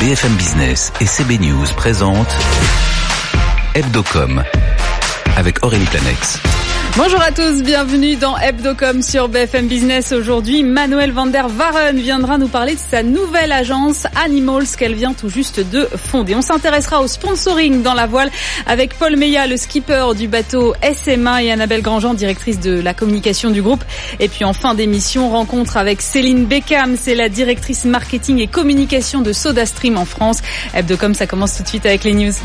BFM Business et CB News présentent Hebdocom avec Aurélie Planex. Bonjour à tous, bienvenue dans Hebdocom sur BFM Business. Aujourd'hui, Manuelle van der Waren viendra nous parler de sa nouvelle agence Animals qu'elle vient tout juste de fonder. On s'intéressera au sponsoring dans la voile avec Paul Meillat, le skipper du bateau SMA, et Annabelle Grandjean, directrice de la communication du groupe. Et puis en fin d'émission, rencontre avec Céline Beckham, c'est la directrice marketing et communication de SodaStream en France. Hebdocom, ça commence tout de suite avec les news.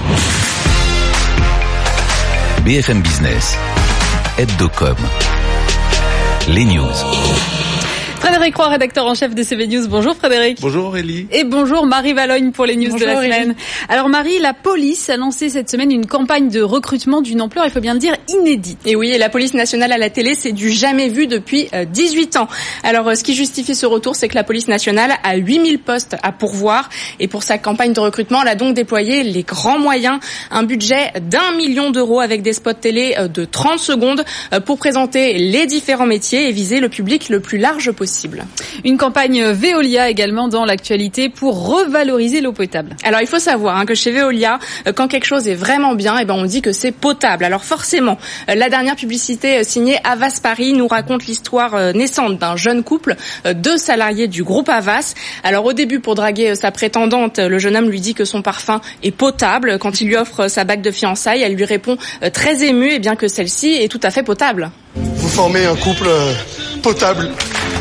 BFM Business. Hebdocom. Les news. Frédéric Roy, rédacteur en chef de CB News. Bonjour Frédéric. Bonjour Aurélie. Et bonjour Marie Valogne pour les news de la semaine. Alors Marie, la police a lancé cette semaine une campagne de recrutement d'une ampleur, il faut bien le dire, inédite. Et oui, et la police nationale à la télé, c'est du jamais vu depuis 18 ans. Alors ce qui justifie ce retour, c'est que la police nationale a 8000 postes à pourvoir. Et pour sa campagne de recrutement, elle a donc déployé les grands moyens, un budget d'1 million d'euros avec des spots télé de 30 secondes pour présenter les différents métiers et viser le public le plus large possible. Une campagne Veolia également dans l'actualité pour revaloriser l'eau potable. Alors il faut savoir que chez Veolia, quand quelque chose est vraiment bien, on dit que c'est potable. Alors forcément, la dernière publicité signée Havas Paris nous raconte l'histoire naissante d'un jeune couple, 2 salariés du groupe Havas. Alors au début, pour draguer sa prétendante, le jeune homme lui dit que son parfum est potable. Quand il lui offre sa bague de fiançailles, elle lui répond très émue que celle-ci est tout à fait potable. Vous formez un couple potable.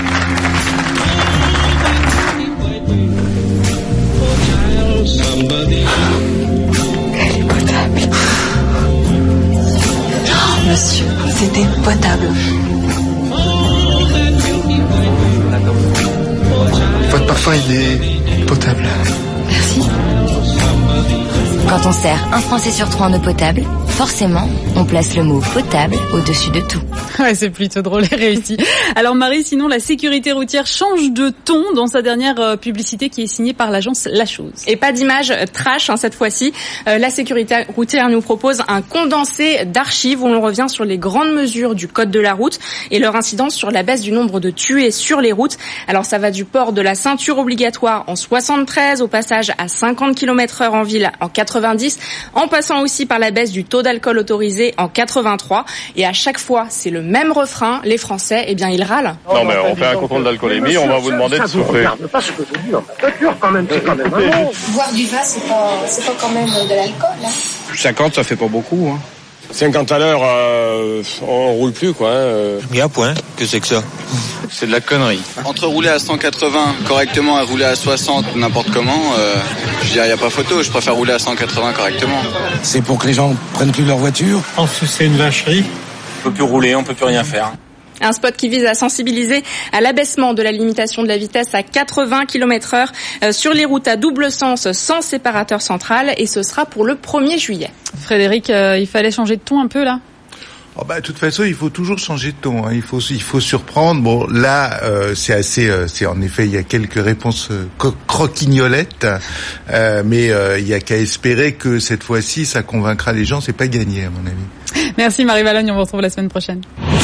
Elle est potable. Non, monsieur, c'était potable. Votre parfum, il est potable. Merci. Quand on sert un Français sur 3 en eau potable, forcément, on place le mot potable au-dessus de tout. Ouais, c'est plutôt drôle et réussi. Alors Marie, sinon la sécurité routière change de ton dans sa dernière publicité qui est signée par l'agence La Chose. Et pas d'image trash cette fois-ci. La sécurité routière nous propose un condensé d'archives où l'on revient sur les grandes mesures du code de la route et leur incidence sur la baisse du nombre de tués sur les routes. Alors ça va du port de la ceinture obligatoire en 73 au passage à 50 km/h en ville en 90, en passant aussi par la baisse du taux d'alcool autorisé en 83. Et à chaque fois, c'est le même refrain, les Français, ils râlent. Non mais on fait un contrôle d'alcoolémie, on va vous demander de souffler. Pas ce que je dis, ça dure quand même, c'est quand même un bon. Boire du vin, c'est pas quand même de l'alcool. 50, ça fait pas beaucoup. 50 à l'heure, on roule plus quoi. Mais à point, que c'est que ça? C'est de la connerie. Entre rouler à 180 correctement et rouler à 60 n'importe comment, je dirais il n'y a pas photo, je préfère rouler à 180 correctement. C'est pour que les gens prennent plus leur voiture? Je pense que c'est une vacherie. On peut plus rouler, on peut plus rien faire. Un spot qui vise à sensibiliser à l'abaissement de la limitation de la vitesse à 80 km/h sur les routes à double sens sans séparateur central, et ce sera pour le 1er juillet. Frédéric, il fallait changer de ton un peu là? De toute façon, il faut toujours changer de ton. Il faut surprendre. Bon, là, c'est en effet, il y a quelques réponses croquignolettes, mais il y a qu'à espérer que cette fois-ci, ça convaincra les gens. C'est pas gagné, à mon avis. Merci Marie Valogne. On vous retrouve la semaine prochaine.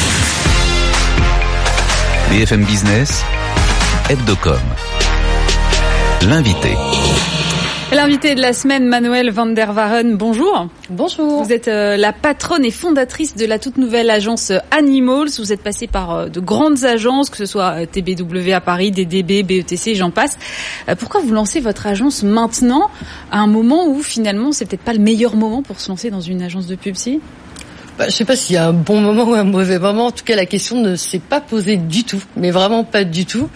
BFM Business, Hebdocom. L'invité. L'invité de la semaine, Manuelle van der Waren, bonjour. Bonjour. Vous êtes la patronne et fondatrice de la toute nouvelle agence Animals. Vous êtes passée par de grandes agences, que ce soit TBW à Paris, DDB, BETC, j'en passe. Pourquoi vous lancez votre agence maintenant, à un moment où finalement c'est peut-être pas le meilleur moment pour se lancer dans une agence de pub, si ? Je sais pas s'il y a un bon moment ou un mauvais moment. En tout cas, la question ne s'est pas posée du tout, mais vraiment pas du tout.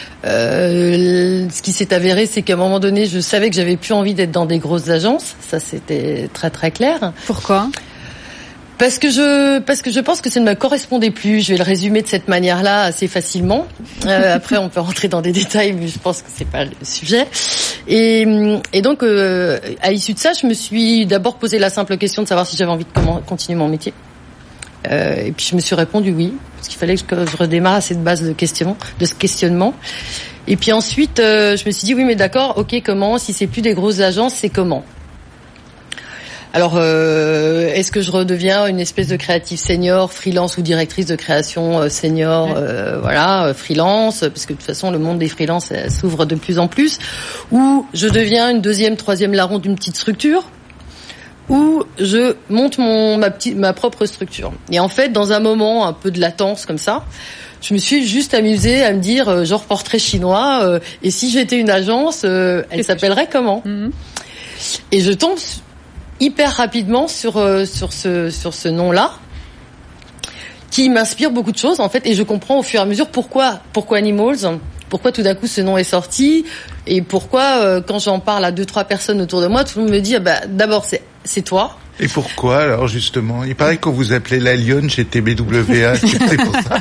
Ce qui s'est avéré, c'est qu'à un moment donné, je savais que j'avais plus envie d'être dans des grosses agences. Ça, c'était très très clair. Pourquoi ? Parce que je pense que ça ne me correspondait plus. Je vais le résumer de cette manière-là assez facilement. Après, on peut rentrer dans des détails, mais je pense que c'est pas le sujet. Et donc, à l'issue de ça, je me suis d'abord posé la simple question de savoir si j'avais envie de continuer mon métier. Et puis je me suis répondu oui, parce qu'il fallait que je redémarre à cette base de ce questionnement. Et puis ensuite, je me suis dit oui, mais d'accord, ok, comment ? Si c'est plus des grosses agences, c'est comment ? Alors, est-ce que je redeviens une espèce de créative senior, freelance ou directrice de création senior, freelance, parce que de toute façon le monde des freelances s'ouvre de plus en plus, ou je deviens une deuxième, troisième larron d'une petite structure, ou je monte ma propre structure. Et en fait, dans un moment un peu de latence comme ça, je me suis juste amusée à me dire, genre portrait chinois, et si j'étais une agence, elle s'appellerait comment? Et je tombe hyper rapidement sur ce nom-là, qui m'inspire beaucoup de choses en fait, et je comprends au fur et à mesure pourquoi Animals, pourquoi tout d'un coup ce nom est sorti, et pourquoi quand j'en parle à 2-3 personnes autour de moi, tout le monde me dit d'abord c'est toi. Et pourquoi alors justement? Il paraît qu'on vous appelait la lionne chez TBWA, c'est pour ça.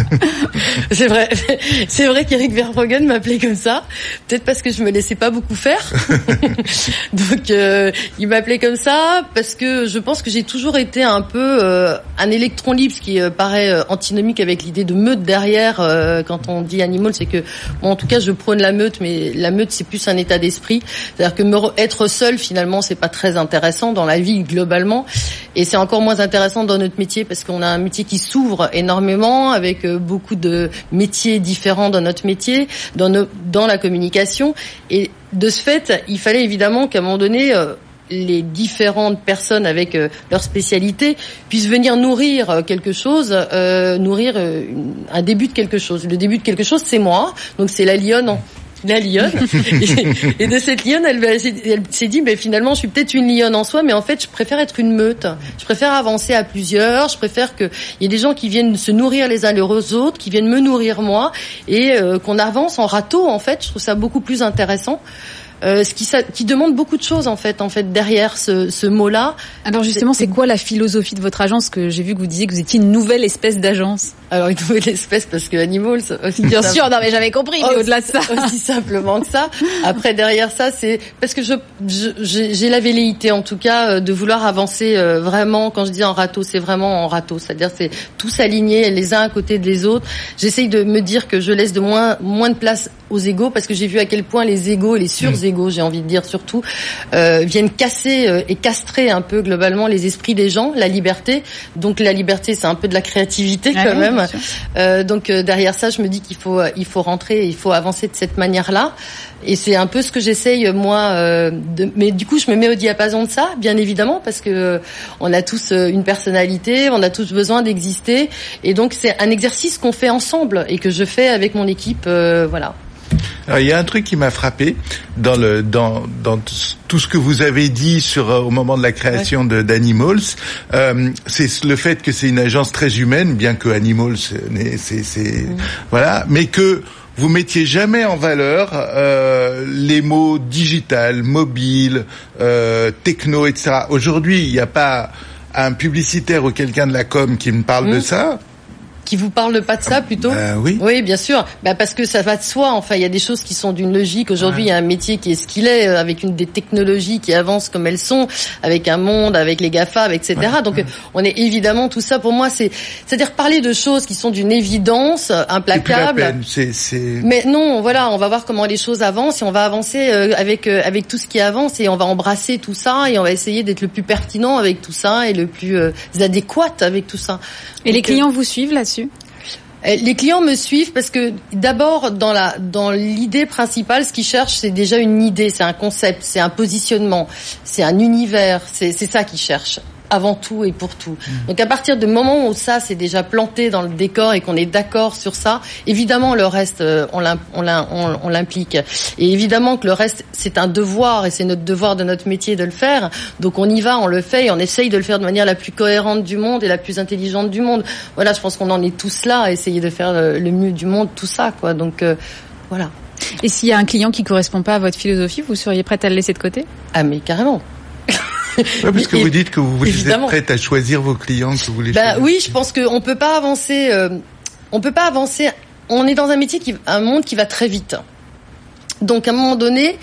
C'est vrai qu'Eric Verbruggen m'appelait comme ça. Peut-être parce que je me laissais pas beaucoup faire. Donc il m'appelait comme ça parce que je pense que j'ai toujours été un peu un électron libre, ce qui paraît antinomique avec l'idée de meute derrière. Quand on dit animal, c'est que en tout cas je prône la meute, mais la meute c'est plus un état d'esprit. C'est-à-dire que être seul finalement c'est pas très intéressant dans la vie globalement, et c'est encore moins intéressant dans notre métier parce qu'on a un métier qui s'ouvre énormément avec beaucoup de métiers différents dans notre métier, dans la communication, et de ce fait, il fallait évidemment qu'à un moment donné les différentes personnes avec leur spécialité puissent venir nourrir quelque chose, nourrir un début de quelque chose. Le début de quelque chose, c'est moi, donc c'est la lionne. Et de cette lionne, elle s'est dit, mais finalement, je suis peut-être une lionne en soi, mais en fait, je préfère être une meute. Je préfère avancer à plusieurs. Je préfère qu'il y ait des gens qui viennent se nourrir les uns les autres, qui viennent me nourrir moi, et qu'on avance en râteau. En fait, je trouve ça beaucoup plus intéressant. Qui demande beaucoup de choses en fait derrière ce mot-là. Alors justement, c'est quoi la philosophie de votre agence? Que j'ai vu que vous disiez que vous étiez une nouvelle espèce d'agence. Alors une nouvelle espèce parce que Animals aussi. Bien sûr, non mais j'avais compris. Mais au-delà de ça, aussi simplement que ça. Après derrière ça, c'est parce que j'ai la velléité en tout cas de vouloir avancer vraiment. Quand je dis en râteau, c'est vraiment en râteau. C'est-à-dire c'est tous alignés les uns à côté des autres. J'essaye de me dire que je laisse de moins de place aux égos parce que j'ai vu à quel point les égos, les sur-égos, j'ai envie de dire surtout, viennent casser et castrer un peu globalement les esprits des gens, la liberté. Donc la liberté, c'est un peu de la créativité quand même. Donc derrière ça, je me dis qu'il faut rentrer, il faut avancer de cette manière-là. Et c'est un peu ce que j'essaye moi. Mais du coup, je me mets au diapason de ça, bien évidemment, parce que on a tous une personnalité, on a tous besoin d'exister, et donc c'est un exercice qu'on fait ensemble et que je fais avec mon équipe, voilà. Alors, il y a un truc qui m'a frappé dans tout ce que vous avez dit au moment de la création d'Animals, c'est le fait que c'est une agence très humaine, bien que Animals voilà, mais que vous mettiez jamais en valeur les mots digital, mobile, techno, etc. Aujourd'hui, il n'y a pas un publicitaire ou quelqu'un de la com qui me parle de ça. Qui vous parle pas de ça plutôt? Oui. Oui, bien sûr. Parce que ça va de soi. Enfin, il y a des choses qui sont d'une logique. Aujourd'hui, il y a un métier qui est ce qu'il est, avec des technologies qui avancent comme elles sont, avec un monde, avec les GAFA, etc. Donc, on est évidemment tout ça. Pour moi, c'est-à-dire parler de choses qui sont d'une évidence implacable. C'est plus la peine. Mais non, voilà, on va voir comment les choses avancent et on va avancer avec tout ce qui avance et on va embrasser tout ça et on va essayer d'être le plus pertinent avec tout ça et le plus adéquat avec tout ça. Et donc, les clients vous suivent là-dessus? Les clients me suivent parce que d'abord dans l'idée principale, ce qu'ils cherchent, c'est déjà une idée, c'est un concept, c'est un positionnement, c'est un univers, c'est ça qu'ils cherchent avant tout et pour tout. Donc à partir du moment où ça c'est déjà planté dans le décor et qu'on est d'accord sur ça, évidemment le reste on l'implique. Et évidemment que le reste c'est un devoir et c'est notre devoir de notre métier de le faire. Donc on y va, on le fait et on essaye de le faire de manière la plus cohérente du monde et la plus intelligente du monde. Voilà, je pense qu'on en est tous là à essayer de faire le mieux du monde, tout ça quoi. Donc voilà. Et s'il y a un client qui correspond pas à votre philosophie, vous seriez prête à le laisser de côté? Ah mais carrément. Ouais, parce que vous dites que vous êtes prête à choisir vos clients, que vous les choisissez. Oui, je pense qu'on peut pas avancer. On peut pas avancer. On est dans un métier un monde qui va très vite. Donc à un moment donné,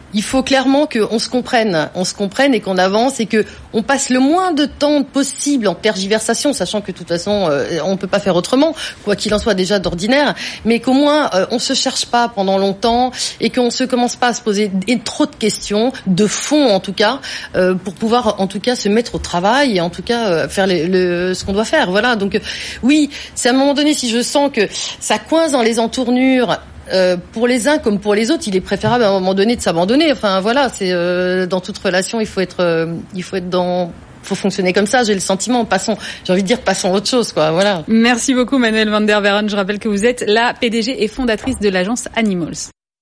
il faut clairement qu'on se comprenne et qu'on avance et que on passe le moins de temps possible en tergiversation, sachant que de toute façon on peut pas faire autrement, quoi qu'il en soit déjà d'ordinaire, mais qu'au moins on se cherche pas pendant longtemps et qu'on se commence pas à se poser trop de questions, de fond en tout cas, pour pouvoir en tout cas se mettre au travail et en tout cas faire ce qu'on doit faire. Voilà. Donc oui, c'est à un moment donné, si je sens que ça coince dans les entournures. Pour les uns comme pour les autres, il est préférable à un moment donné de s'abandonner. Enfin voilà, c'est dans toute relation, il faut fonctionner comme ça. J'ai le sentiment. Passons à autre chose, quoi. Voilà. Merci beaucoup, Manuelle van der Waeren. Je rappelle que vous êtes la PDG et fondatrice de l'agence Animals.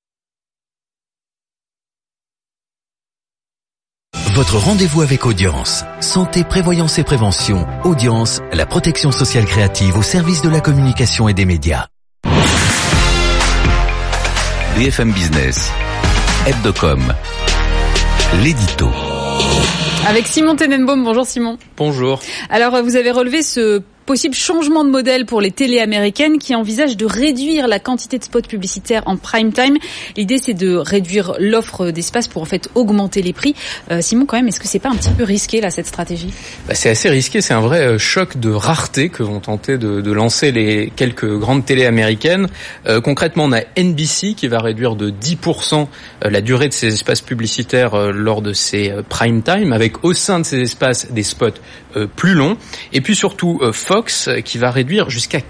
Votre rendez-vous avec Audience. Santé, prévoyance et prévention. Audience, la protection sociale créative au service de la communication et des médias. BFM Business, Hebdocom, l'édito. Avec Simon Tenenbaum. Bonjour Simon. Bonjour. Alors vous avez relevé ce possible changement de modèle pour les télés américaines qui envisagent de réduire la quantité de spots publicitaires en prime time. L'idée, c'est de réduire l'offre d'espace pour en fait augmenter les prix. Simon, quand même, est-ce que c'est pas un petit peu risqué là cette stratégie ? C'est assez risqué, c'est un vrai choc de rareté que vont tenter de lancer les quelques grandes télés américaines. Concrètement, on a NBC qui va réduire de 10% la durée de ses espaces publicitaires lors de ses prime time, avec au sein de ces espaces des spots plus longs. Et puis surtout Fox qui va réduire jusqu'à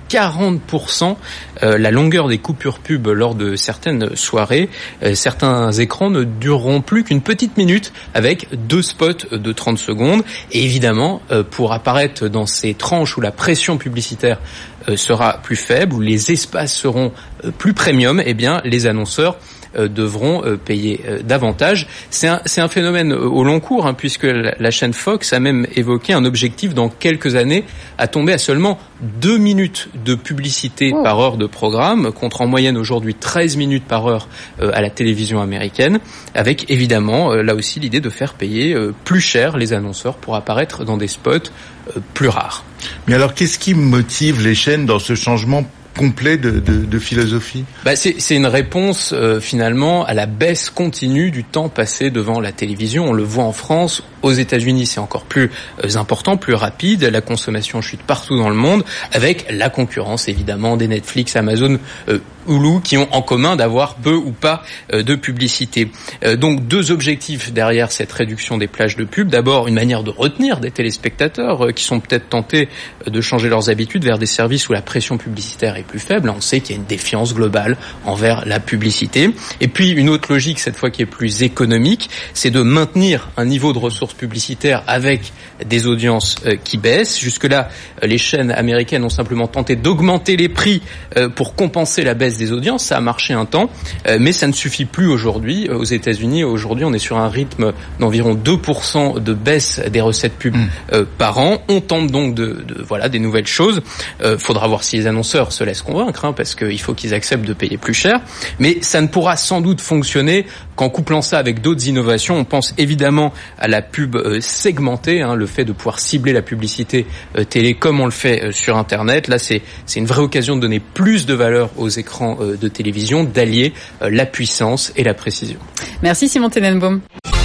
40% la longueur des coupures pub lors de certaines soirées. Certains écrans ne dureront plus qu'une petite minute avec 2 spots de 30 secondes. Et évidemment, pour apparaître dans ces tranches où la pression publicitaire sera plus faible, où les espaces seront plus premium, eh bien les annonceurs devront payer davantage. C'est un phénomène au long cours, hein, puisque la chaîne Fox a même évoqué un objectif dans quelques années à tomber à seulement 2 minutes de publicité par heure de programme, contre en moyenne aujourd'hui 13 minutes par heure à la télévision américaine, avec évidemment là aussi l'idée de faire payer plus cher les annonceurs pour apparaître dans des spots plus rares. Mais alors qu'est-ce qui motive les chaînes dans ce changement complet de philosophie? C'est une réponse finalement à la baisse continue du temps passé devant la télévision. On le voit en France, aux États-Unis c'est encore plus important, plus rapide. La consommation chute partout dans le monde, avec la concurrence évidemment des Netflix, Amazon, Hulu, qui ont en commun d'avoir peu ou pas de publicité. Donc 2 objectifs derrière cette réduction des plages de pub. D'abord, une manière de retenir des téléspectateurs qui sont peut-être tentés de changer leurs habitudes vers des services où la pression publicitaire est plus faible. On sait qu'il y a une défiance globale envers la publicité. Et puis une autre logique, cette fois qui est plus économique, c'est de maintenir un niveau de ressources publicitaires avec des audiences qui baissent. Jusque-là, les chaînes américaines ont simplement tenté d'augmenter les prix pour compenser la baisse des audiences. Ça a marché un temps, mais ça ne suffit plus aujourd'hui. Aux États-Unis, aujourd'hui, on est sur un rythme d'environ 2% de baisse des recettes pub par an. On tente donc des nouvelles choses. Faudra voir si les annonceurs se laissent convaincre, hein, parce qu'il faut qu'ils acceptent de payer plus cher. Mais ça ne pourra sans doute fonctionner qu'en couplant ça avec d'autres innovations. On pense évidemment à la pub segmentée, hein, le fait de pouvoir cibler la publicité télé comme on le fait sur Internet. Là, c'est une vraie occasion de donner plus de valeur aux écrans de télévision, d'allier la puissance et la précision. Merci Simon Tenenbaum.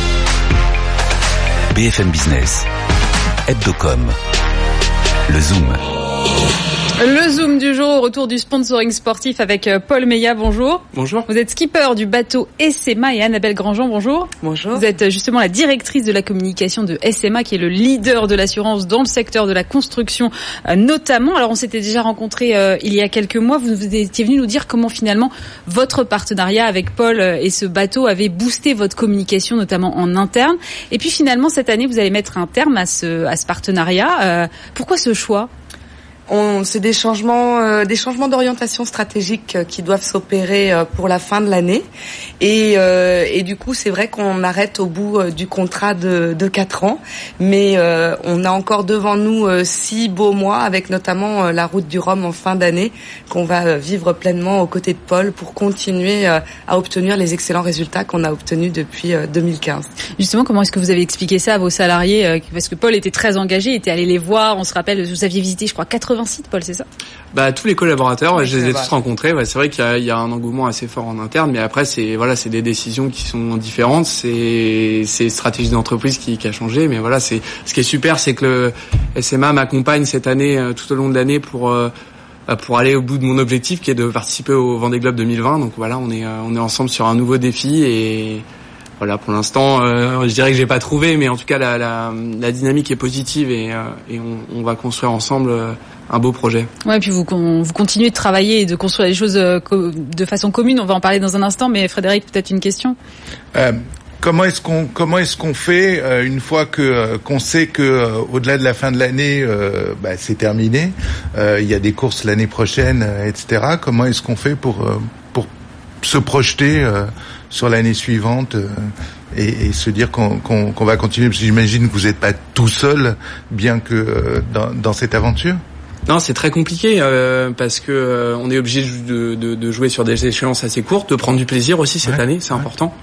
BFM Business, Hebdocom, le Zoom. Le Zoom du jour, au retour du sponsoring sportif avec Paul Meillat, bonjour. Bonjour. Vous êtes skipper du bateau SMA et Annabelle Grandjean, bonjour. Bonjour. Vous êtes justement la directrice de la communication de SMA, qui est le leader de l'assurance dans le secteur de la construction notamment. Alors on s'était déjà rencontrés il y a quelques mois, vous étiez venu nous dire comment finalement votre partenariat avec Paul et ce bateau avait boosté votre communication notamment en interne. Et puis finalement cette année vous allez mettre un terme à ce partenariat. Pourquoi ce choix ? C'est des changements d'orientation stratégique qui doivent s'opérer pour la fin de l'année et du coup c'est vrai qu'on arrête au bout du contrat de 4 ans, mais on a encore devant nous 6 beaux mois avec notamment la route du Rhum en fin d'année qu'on va vivre pleinement aux côtés de Paul pour continuer à obtenir les excellents résultats qu'on a obtenus depuis 2015. Justement, comment est-ce que vous avez expliqué ça à vos salariés, parce que Paul était très engagé, était allé les voir, on se rappelle, vous aviez visité je crois 80 80 sites, Paul, c'est ça? Tous les collaborateurs, je les ai tous rencontrés. Ouais, c'est vrai qu'il y a un engouement assez fort en interne, mais après c'est des décisions qui sont différentes. C'est stratégie d'entreprise qui a changé, mais voilà, ce qui est super, c'est que le SMA m'accompagne cette année, tout au long de l'année pour aller au bout de mon objectif qui est de participer au Vendée Globe 2020. Donc voilà, on est ensemble sur un nouveau défi et voilà, pour l'instant, je dirais que j'ai pas trouvé, mais en tout cas la dynamique est positive et on va construire ensemble un beau projet. Ouais, puis vous continuez de travailler et de construire les choses de façon commune. On va en parler dans un instant, mais Frédéric, peut-être une question. Comment est-ce qu'on fait une fois qu'on sait que au-delà de la fin de l'année, c'est terminé, il y a des courses l'année prochaine, etc. Comment est-ce qu'on fait pour se projeter sur l'année suivante et se dire qu'on va continuer, parce que j'imagine que vous n'êtes pas tout seul, bien que dans cette aventure. Non, c'est très compliqué parce que on est obligé de jouer sur des échéances assez courtes, de prendre du plaisir aussi cette année, c'est important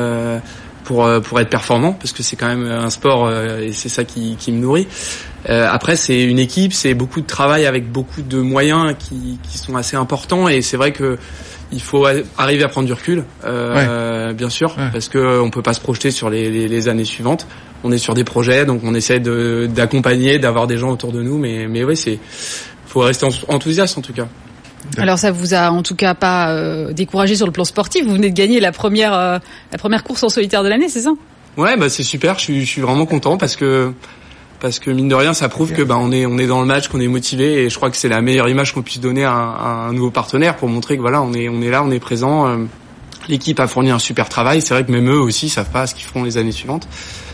pour être performant, parce que c'est quand même un sport et c'est ça qui me nourrit. Après, c'est une équipe, c'est beaucoup de travail avec beaucoup de moyens qui sont assez importants, et c'est vrai que il faut arriver à prendre du recul, bien sûr, parce que on peut pas se projeter sur les années suivantes. On est sur des projets, donc on essaie d'accompagner, d'avoir des gens autour de nous, mais oui, faut rester enthousiaste en tout cas. Alors ça vous a en tout cas pas découragé sur le plan sportif. Vous venez de gagner la première course en solitaire de l'année, c'est ça? Ouais, c'est super. Je suis vraiment content parce que mine de rien, ça prouve que on est dans le match, qu'on est motivé, et je crois que c'est la meilleure image qu'on puisse donner à un nouveau partenaire pour montrer que voilà, on est là, on est présent. L'équipe a fourni un super travail. C'est vrai que même eux aussi savent pas ce qu'ils feront les années suivantes.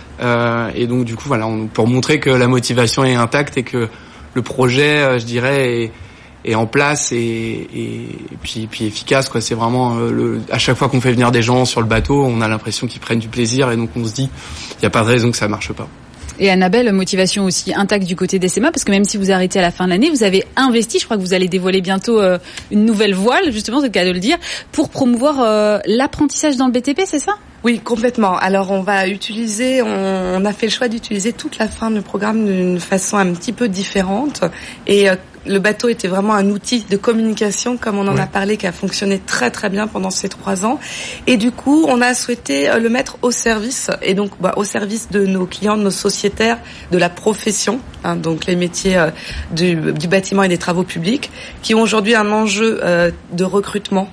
Et donc du coup voilà, pour montrer que la motivation est intacte et que le projet, je dirais, est en place et puis efficace, quoi. C'est vraiment à chaque fois qu'on fait venir des gens sur le bateau, on a l'impression qu'ils prennent du plaisir, et donc on se dit il y a pas de raison que ça marche pas. Et Annabelle, motivation aussi intacte du côté d'SMA, parce que même si vous arrêtez à la fin de l'année, vous avez investi, je crois que vous allez dévoiler bientôt une nouvelle voile, justement, c'est le cas de le dire, pour promouvoir l'apprentissage dans le BTP, c'est ça? Oui, complètement. Alors on va utiliser, on a fait le choix d'utiliser toute la fin du programme d'une façon un petit peu différente, et le bateau était vraiment un outil de communication, comme on en a parlé, qui a fonctionné très très bien pendant ces 3 ans. Et du coup, on a souhaité le mettre au service, et donc au service de nos clients, de nos sociétaires, de la profession, donc les métiers du bâtiment et des travaux publics, qui ont aujourd'hui un enjeu de recrutement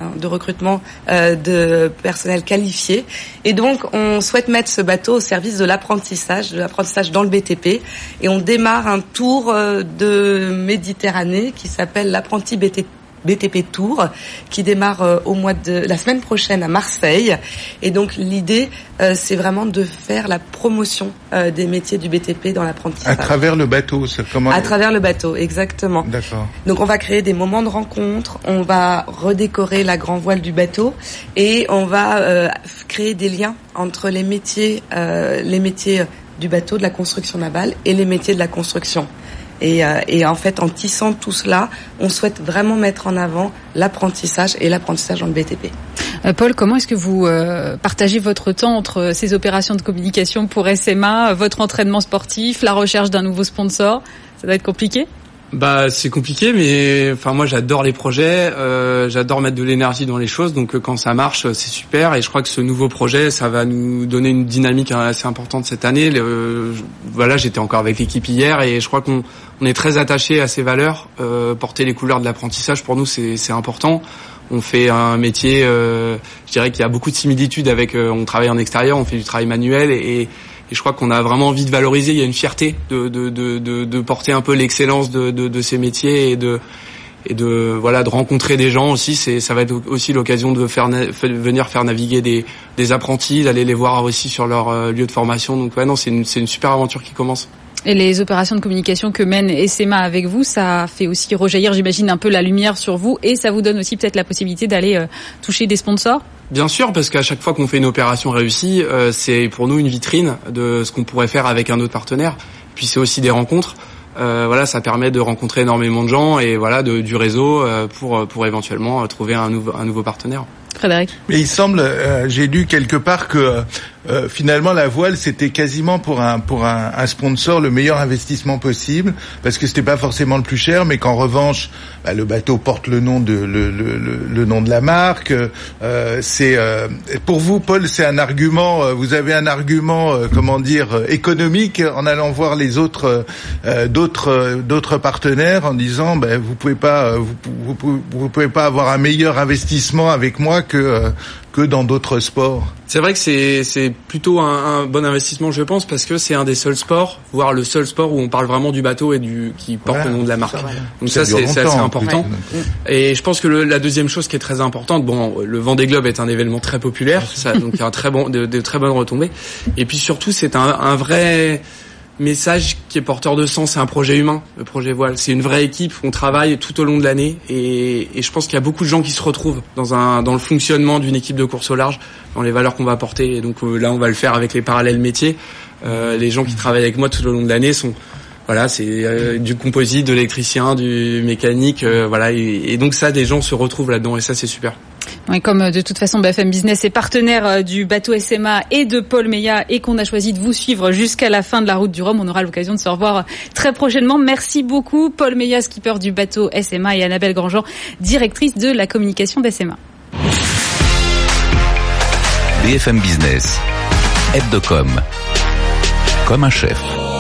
de personnel qualifié. Et donc, on souhaite mettre ce bateau au service de l'apprentissage dans le BTP. Et on démarre un tour de Méditerranée qui s'appelle l'apprenti BTP Tour, qui démarre au mois de la semaine prochaine à Marseille. Et donc l'idée, c'est vraiment de faire la promotion des métiers du BTP dans l'apprentissage. À travers le bateau, c'est comment? À travers le bateau, exactement. D'accord. Donc on va créer des moments de rencontre, on va redécorer la grand voile du bateau, et on va créer des liens entre les métiers du bateau, de la construction navale, et les métiers de la construction. Et en fait, en tissant tout cela, on souhaite vraiment mettre en avant l'apprentissage dans le BTP. Paul, comment est-ce que vous partagez votre temps entre ces opérations de communication pour SMA, votre entraînement sportif, la recherche d'un nouveau sponsor? Ça doit être compliqué? C'est compliqué, mais moi j'adore les projets, j'adore mettre de l'énergie dans les choses, donc quand ça marche, c'est super. Et je crois que ce nouveau projet, ça va nous donner une dynamique assez importante cette année. J'étais encore avec l'équipe hier, et je crois qu'on est très attaché à ces valeurs. Porter les couleurs de l'apprentissage, pour nous, c'est important. On fait un métier, je dirais qu'il y a beaucoup de similitudes avec. On travaille en extérieur, on fait du travail manuel, et je crois qu'on a vraiment envie de valoriser. Il y a une fierté de porter un peu l'excellence de ces métiers, et de rencontrer des gens aussi. Ça va être aussi l'occasion de venir faire naviguer des apprentis, d'aller les voir aussi sur leur lieu de formation. Donc c'est une super aventure qui commence. Et les opérations de communication que mène SMA avec vous, ça fait aussi rejaillir, j'imagine, un peu la lumière sur vous, et ça vous donne aussi peut-être la possibilité d'aller toucher des sponsors? Bien sûr, parce qu'à chaque fois qu'on fait une opération réussie, c'est pour nous une vitrine de ce qu'on pourrait faire avec un autre partenaire. Puis c'est aussi des rencontres. Ça permet de rencontrer énormément de gens, et du réseau pour éventuellement trouver un nouveau partenaire. Frédéric. Mais il semble, j'ai lu quelque part que finalement la voile c'était quasiment pour un sponsor le meilleur investissement possible, parce que c'était pas forcément le plus cher, mais qu'en revanche le bateau porte le nom le nom de la marque. C'est pour vous, Paul, c'est un argument. Vous avez un argument, économique en allant voir les autres d'autres partenaires en disant vous pouvez pas avoir un meilleur investissement avec moi que dans d'autres sports. C'est vrai que c'est plutôt un bon investissement, je pense, parce que c'est un des seuls sports, voire le seul sport où on parle vraiment du bateau et qui porte le nom de la marque. Donc ça c'est assez important. Ouais. Et je pense que la deuxième chose qui est très importante, le Vendée Globe est un événement très populaire, donc il y a de très bonnes retombées. Et puis surtout, c'est un vrai message qui est porteur de sens. C'est un projet humain, le projet voile. C'est une vraie équipe. On travaille tout au long de l'année et je pense qu'il y a beaucoup de gens qui se retrouvent dans le fonctionnement d'une équipe de course au large, dans les valeurs qu'on va porter. Et donc là, on va le faire avec les parallèles métiers. Les gens qui travaillent avec moi tout au long de l'année sont c'est du composite, de l'électricien, du mécanique, et donc ça, des gens se retrouvent là-dedans et ça, c'est super. Oui, comme de toute façon BFM Business est partenaire du bateau SMA et de Paul Meillat et qu'on a choisi de vous suivre jusqu'à la fin de la route du Rhum, on aura l'occasion de se revoir très prochainement. Merci beaucoup Paul Meillat, skipper du bateau SMA, et Annabelle Grandjean, directrice de la communication d'SMA. BFM Business, Hebdocom, comme un chef.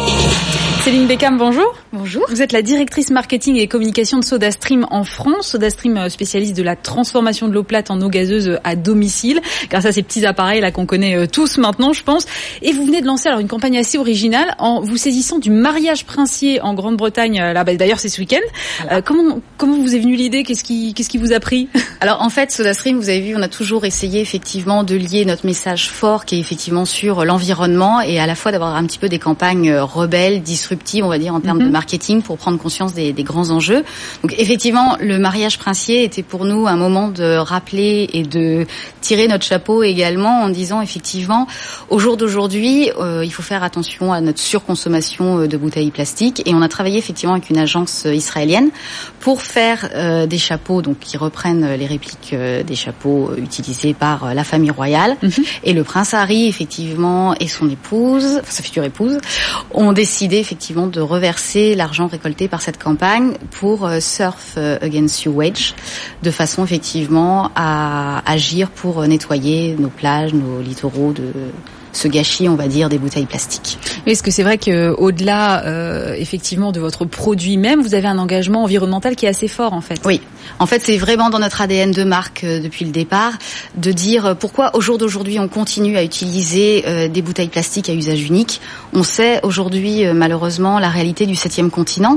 Céline Beckham, bonjour. Bonjour. Vous êtes la directrice marketing et communication de SodaStream en France. SodaStream, spécialiste de la transformation de l'eau plate en eau gazeuse à domicile, grâce à ces petits appareils là qu'on connaît tous maintenant, je pense. Et vous venez de lancer une campagne assez originale en vous saisissant du mariage princier en Grande-Bretagne. D'ailleurs, c'est ce week-end. Voilà. Comment vous est venue l'idée ? Qu'est-ce qui vous a pris ? Alors en fait, SodaStream, vous avez vu, on a toujours essayé effectivement de lier notre message fort, qui est effectivement sur l'environnement, et à la fois d'avoir un petit peu des campagnes rebelles, disruptives, on va dire, en termes de marketing, pour prendre conscience des grands enjeux. Donc effectivement, le mariage princier était pour nous un moment de rappeler et de tirer notre chapeau également, en disant effectivement, au jour d'aujourd'hui, il faut faire attention à notre surconsommation de bouteilles plastiques, et on a travaillé effectivement avec une agence israélienne pour faire des chapeaux donc qui reprennent les répliques des chapeaux utilisés par la famille royale. Et le prince Harry effectivement et son épouse, sa future épouse, ont décidé effectivement de reverser l'argent récolté par cette campagne pour Surf Against Sewage, de façon effectivement à agir pour nettoyer nos plages, nos littoraux de ce gâchis, on va dire, des bouteilles plastiques. Est-ce que c'est vrai que au-delà effectivement de votre produit même, vous avez un engagement environnemental qui est assez fort en fait ? Oui. En fait, c'est vraiment dans notre ADN de marque depuis le départ de dire pourquoi au jour d'aujourd'hui on continue à utiliser des bouteilles plastiques à usage unique. On sait aujourd'hui malheureusement la réalité du 7e continent,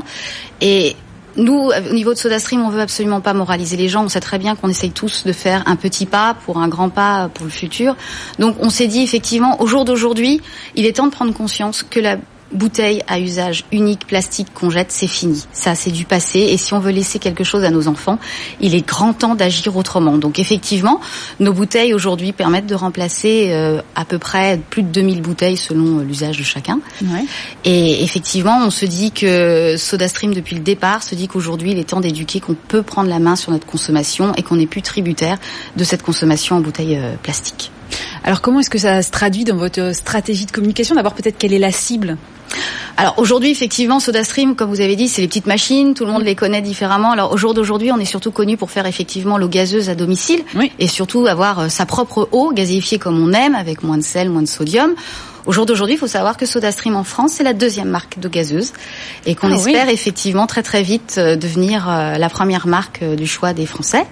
et nous, au niveau de SodaStream, on veut absolument pas moraliser les gens. On sait très bien qu'on essaye tous de faire un petit pas pour un grand pas pour le futur. Donc, on s'est dit effectivement, au jour d'aujourd'hui, il est temps de prendre conscience que la bouteille à usage unique plastique qu'on jette, c'est fini. Ça, c'est du passé. Et si on veut laisser quelque chose à nos enfants, il est grand temps d'agir autrement. Donc effectivement, nos bouteilles aujourd'hui permettent de remplacer à peu près plus de 2000 bouteilles selon l'usage de chacun. Ouais. Et effectivement, on se dit que SodaStream, depuis le départ, se dit qu'aujourd'hui, il est temps d'éduquer qu'on peut prendre la main sur notre consommation et qu'on n'est plus tributaire de cette consommation en bouteilles plastiques. Alors comment est-ce que ça se traduit dans votre stratégie de communication ? D'abord, peut-être quelle est la cible ? Alors aujourd'hui, effectivement, SodaStream, comme vous avez dit, c'est les petites machines, tout le monde les connaît différemment. Alors au jour d'aujourd'hui, on est surtout connu pour faire effectivement l'eau gazeuse à domicile, et surtout avoir sa propre eau gazéifiée comme on aime, avec moins de sel, moins de sodium. Au jour d'aujourd'hui, il faut savoir que SodaStream en France, c'est la 2e marque d'eau gazeuse, et qu'on espère effectivement très très vite devenir la première marque du choix des Français.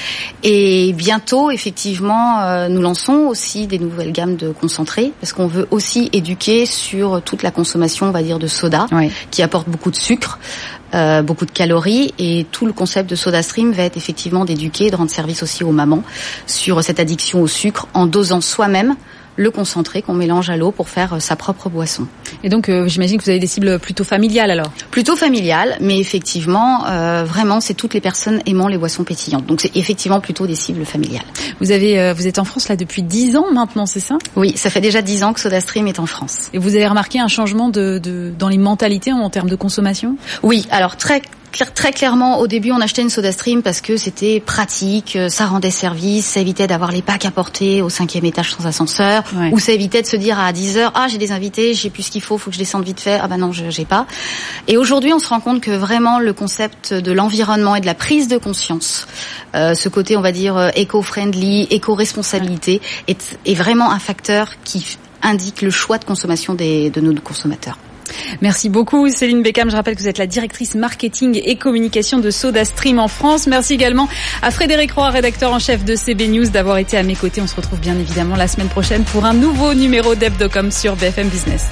Et bientôt, effectivement, nous lançons aussi des nouvelles gammes de concentrés, parce qu'on veut aussi éduquer sur toute la consommation, on va dire, de soda, qui apporte beaucoup de sucre, beaucoup de calories, et tout le concept de SodaStream va être effectivement d'éduquer, de rendre service aussi aux mamans sur cette addiction au sucre, en dosant soi-même le concentré qu'on mélange à l'eau pour faire sa propre boisson. Et donc, j'imagine que vous avez des cibles plutôt familiales alors ? Plutôt familiales, mais effectivement, vraiment, c'est toutes les personnes aimant les boissons pétillantes. Donc, c'est effectivement plutôt des cibles familiales. Vous êtes en France là depuis 10 ans maintenant, c'est ça ? Oui, ça fait déjà 10 ans que SodaStream est en France. Et vous avez remarqué un changement dans les mentalités en termes de consommation ? Oui, alors très très clairement, au début, on achetait une SodaStream parce que c'était pratique, ça rendait service, ça évitait d'avoir les packs à porter au 5e étage sans ascenseur, ou ça évitait de se dire à 10h, j'ai des invités, j'ai plus ce qu'il faut que je descende vite fait, non, j'ai pas. Et aujourd'hui, on se rend compte que vraiment le concept de l'environnement et de la prise de conscience, ce côté, on va dire, éco-friendly, éco-responsabilité, est vraiment un facteur qui indique le choix de consommation de nos consommateurs. Merci beaucoup Céline Beckham. Je rappelle que vous êtes la directrice marketing et communication de SodaStream en France. Merci également à Frédéric Roy, rédacteur en chef de CB News, d'avoir été à mes côtés. On se retrouve bien évidemment la semaine prochaine pour un nouveau numéro d'Hebdocom sur BFM Business.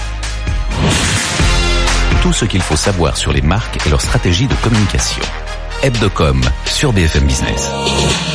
Tout ce qu'il faut savoir sur les marques et leur stratégie de communication. Hebdocom sur BFM Business.